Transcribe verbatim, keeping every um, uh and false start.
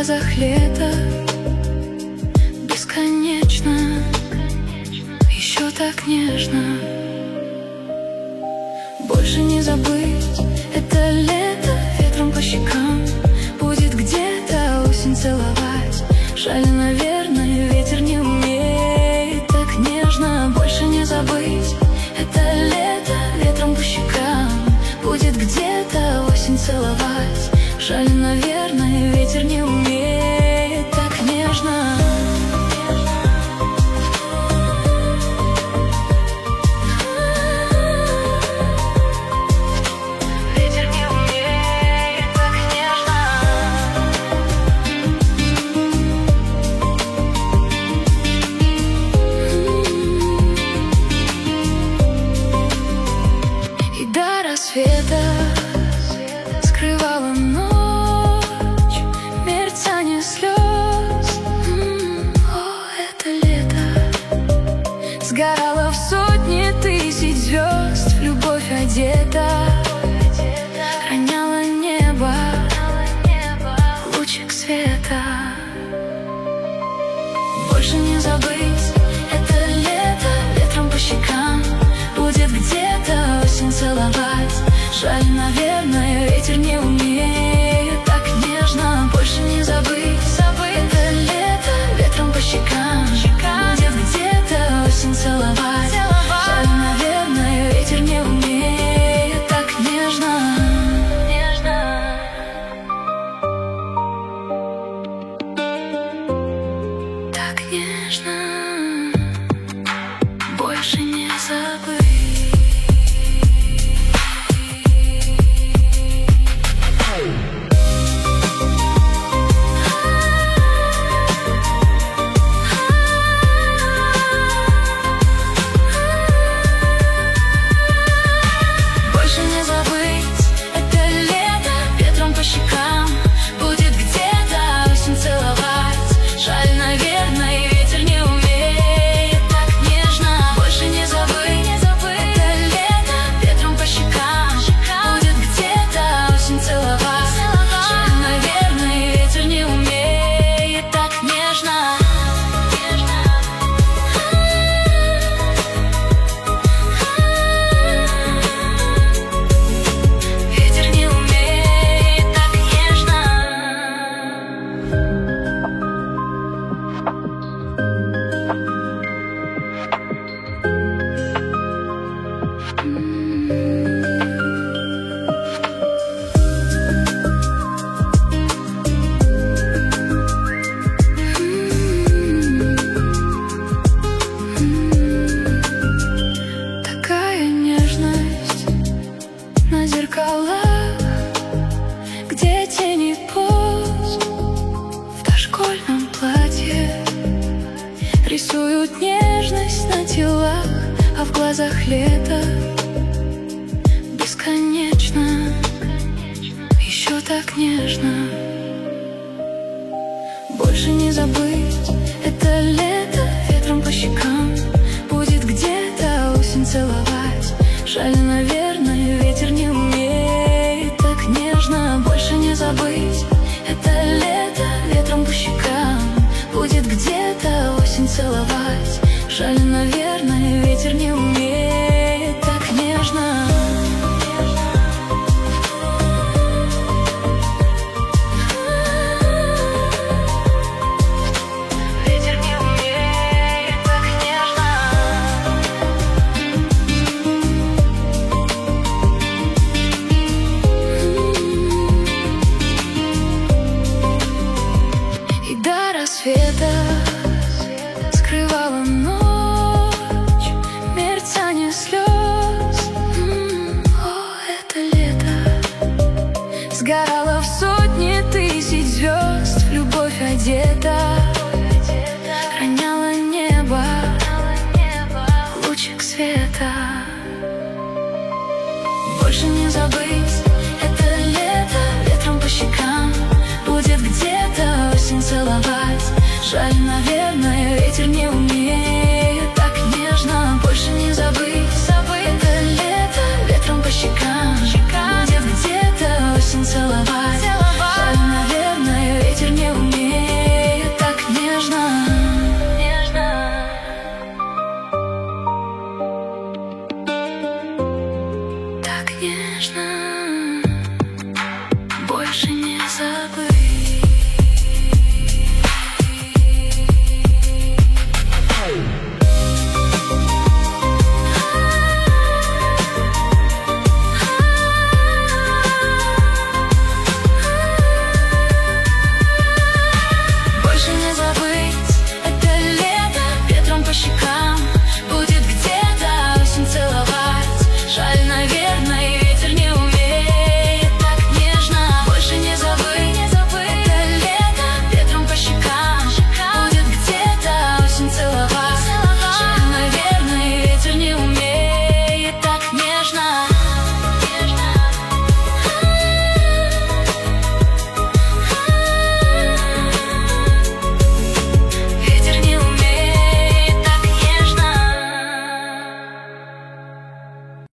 глазах лето бесконечно, еще так нежно. Больше не забыть это лето, ветром по щекам будет где-то осень целовать. Жаль, наверное, ветер не умеет так нежно. Больше не забыть это лето, ветром по щекам будет где-то осень целовать. Жаль, наверное, ветер не умеет так нежно. Ветер не умеет так нежно. И до рассвета скрывала ночь, мерцание слез. М-м, о, это лето сгорало в сотни тысяч звезд, в любовь одета, роняла небо лучик света. Больше не забыть это лето, ветром по щекам будет где-то осень целовать. Жаль, наверное, ветер не умеет так нежно. Больше не забыть, забыть это лето, ветром по щекам будет где-то осень целовать. Жаль, наверное, ветер не умеет так нежно. Нежно. Так нежно. Больше не забыть. Где тени поз в дошкольном платье рисуют нежность на телах, а в глазах лето бесконечно, еще так нежно. Больше не забыть это лето, ветром по щекам будет где-то осень целовать. Жаль, наверное, ветер не умеет так нежно. Больше не забыть это лето, ветром по щекам будет где-то осень целовать. Жаль, наверное, ветер не умеет так нежно. Ветер не умеет так нежно. И до рассвета скрывала ночь, мерцание слез. М-м, о, это лето сгорало в сотни тысяч звезд, в любовь одета, роняла небо лучик света. Больше не забыть это лето, ветром по щекам будет где-то осень целовать. Жаль, наверное, ветер не умеет так нежно. Больше не забыть, забыть это лето, ветром по щекам будет где-то осень целовать. Жаль, наверное, ветер не умеет. нежно.